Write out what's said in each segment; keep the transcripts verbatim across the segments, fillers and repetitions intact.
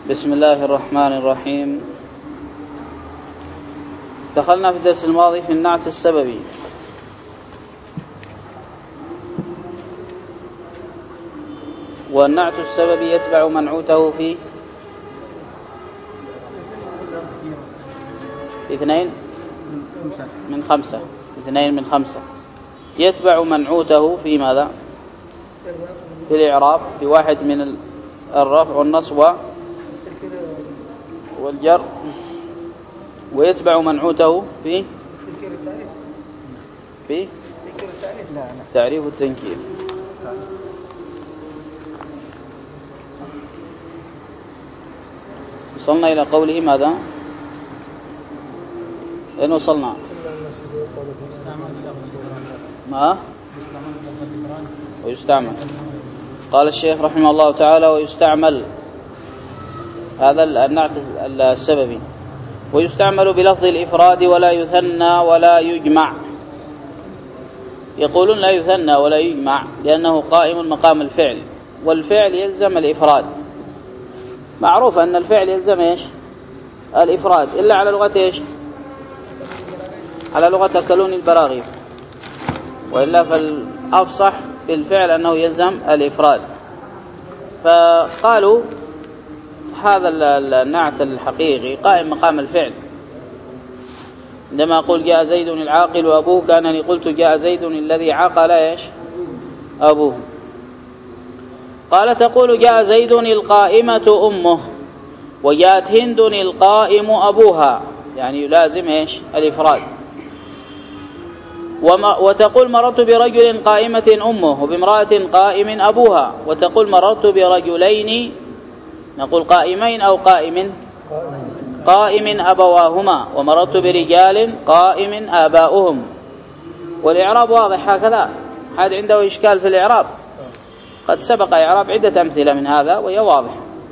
بسم الله الرحمن الرحيم. دخلنا في الدرس الماضي في النعت السببي، والنعت السببي يتبع منعوته في اثنين من خمسة اثنين من خمسة يتبع منعوته في ماذا؟ في الإعراب، في واحد من الرفع والنصب والجر، ويتبع منعوته في في تعريف التنكير. وصلنا إلى قوله ماذا؟ أين وصلنا؟ ما؟ ويستعمل. قال الشيخ رحمه الله تعالى: ويستعمل، هذا النعت السببي، ويستعمل بلفظ الإفراد ولا يثنى ولا يجمع. يقولون لا يثنى ولا يجمع لأنه قائم مقام الفعل، والفعل يلزم الإفراد. معروف أن الفعل يلزم إيش؟ الإفراد، إلا على لغة إيش؟ على لغة أكلون البراغيث، وإلا فالأفصح في الفعل أنه يلزم الإفراد. فقالوا هذا النعت الحقيقي قائم مقام الفعل. عندما أقول جاء زيد العاقل وأبوه كأنني قلت جاء زيد الذي عقل إيش؟ أبوه. قال: تقول جاء زيد القائمة أمه، وجاءت هند القائم أبوها، يعني يلازم إيش؟ الإفراد. وتقول مررت برجل قائمة أمه وبامرأة قائم أبوها، وتقول مررت برجلين، نقول قائمين أو قائم قائم أبواهما، ومررت برجال قائم آباؤهم. والإعراب واضح هكذا. هذا عنده إشكال في الإعراب، قد سبق إعراب عدة أمثلة من هذا وهي واضح.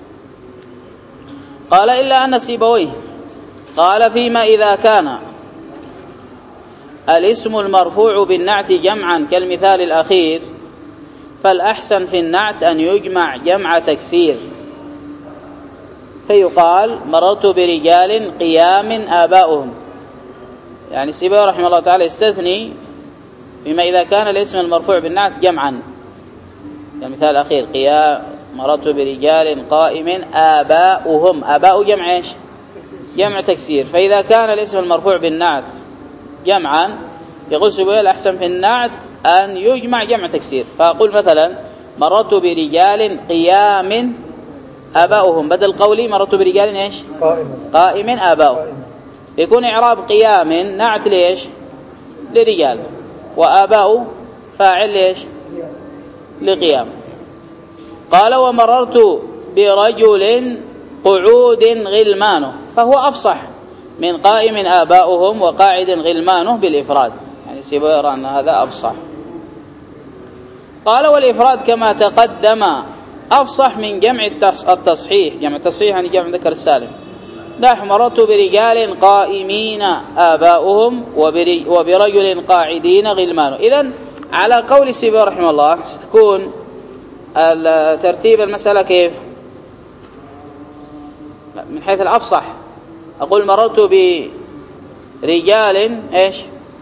قال: إلا أن سيبويه قال: فيما إذا كان الاسم المرفوع بالنعت جمعا كالمثال الأخير، فالأحسن في النعت أن يجمع جمع تكسير، فيقال مررت برجال قيام آباؤهم. يعني سيبويه رحمه الله تعالى يستثني فيما إذا كان الاسم المرفوع بالنعت جمعا كالمثال الأخير، قيام مررت برجال قائم آباؤهم. آباء جمع إيش؟ جمع تكسير. فإذا كان الاسم المرفوع بالنعت جمعا، يقول سيبويه الأحسن في النعت أن يجمع جمع تكسير، فأقول مثلا مررت برجال قيام آباؤهم، بدل قولي مررت برجال إيش؟ قائم قائم آباؤهم. يكون إعراب قيام نعت ليش؟ لرجال، وآباء فاعل ليش؟ لقيام. قال: ومررت برجل قعود غلمانه، فهو أفصح من قائم آباؤهم وقاعد غلمانه بالإفراد. يعني سيبويه يرى أن هذا أفصح. قال: والإفراد كما تقدم أفصح من جمع التصحيح. جمع التصحيح يعني جمع ذكر السالم. نحن مررت برجال قائمين آباؤهم وبرجل قاعدين غلمانه. إذن على قول سيبويه رحمه الله تكون ترتيب المسألة كيف؟ من حيث الأفصح أقول مررت برجال إيش؟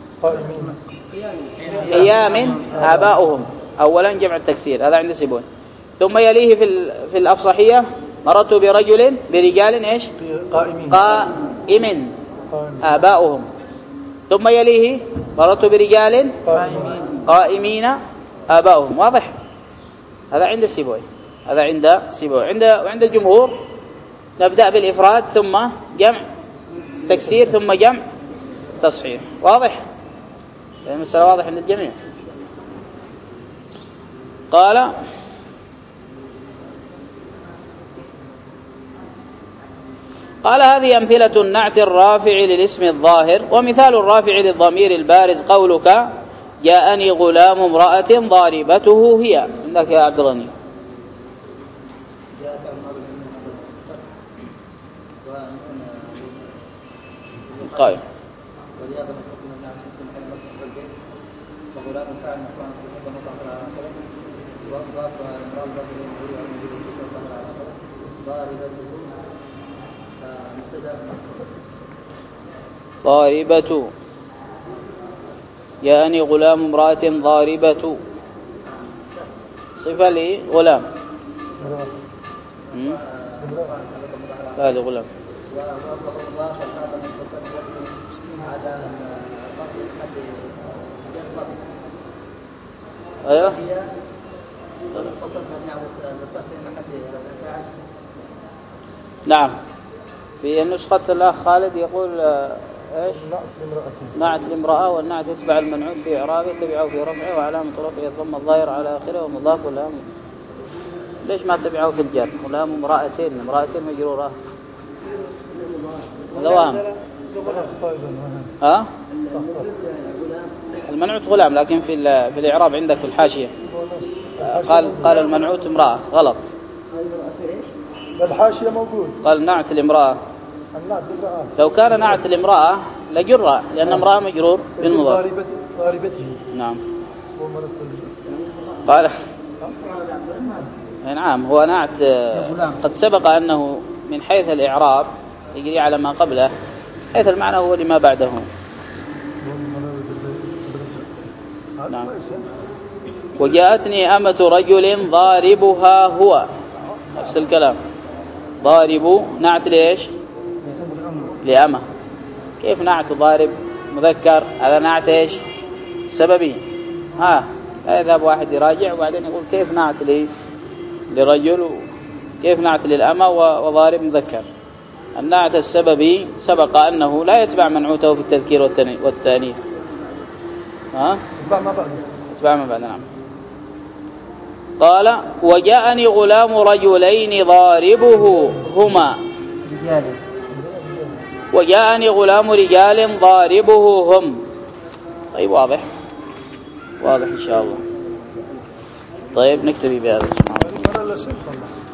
قيام آباؤهم، أولا جمع التكسير، هذا عند سيبويه. ثم يليه في في الأفصحية مررت برجل برجال إيش؟ قائمين قائم آباؤهم. ثم يليه مررت برجال قائمين آباؤهم. واضح؟ هذا عند سيبويه، هذا عند سيبويه. عند وعند الجمهور نبدأ بالإفراد ثم جمع تكسير ثم جمع تصحيح. واضح؟ المسألة واضح عند الجميع. قال: قال: هذه أمثلة النعت الرافع للاسم الظاهر. ومثال الرافع للضمير البارز قولك جاءني غلام امرأة ضاربته هي. عندك يا عبد الغني. طيب. ضاربته ضاربة. جاءني غلام امرأة ضاربة، صفة لغلام. هذا غلام. ايوه نعم. في نسخة الأخ خالد يقول ايش؟ نعت الامرأة، والنعت يتبع المنعوت في إعرابه، تبعه في رفعه، وعلامة رفعه الضم الظاهر على آخره، ومضاف غلام. ليش ما تبعه في الجر؟ غلام امرأتين، امرأتين مجرورة. هذا وهم. ها؟ المنعوت غلام، لكن في في الإعراب عندك في الحاشية قال قال المنعوت امرأة، غلط. الحاشية موجود. قال نعت الامرأة. لو كان نعت الامرأة لجر، لأن امرأة مجرور بالمضاف. ضاربته. نعم. قال نعم هو نعت قد سبق أنه من حيث الإعراب يجري على ما قبله، حيث المعنى هو لما بعده. نعم. وجاءتني أمة رجل ضاربها هو، نفس الكلام. ضارب نعت ليش؟ لأمة. كيف نعت ضارب مذكر؟ هذا نعت ايش؟ سببي. ها يذهب واحد يراجع وبعدين يقول كيف نعت لي للرجل، كيف نعت للأمة وضارب مذكر. النعت السببي سبق أنه لا يتبع منعوته في التذكير والتأنيث. ها؟ يتبع ما بعد. يتبع ما بعد. نعم. قال وجاءني غلام رجلين ضاربه هما. وجاءني غلام رجال ضاربه هم. طيب واضح واضح إن شاء الله. طيب نكتفي بهذا.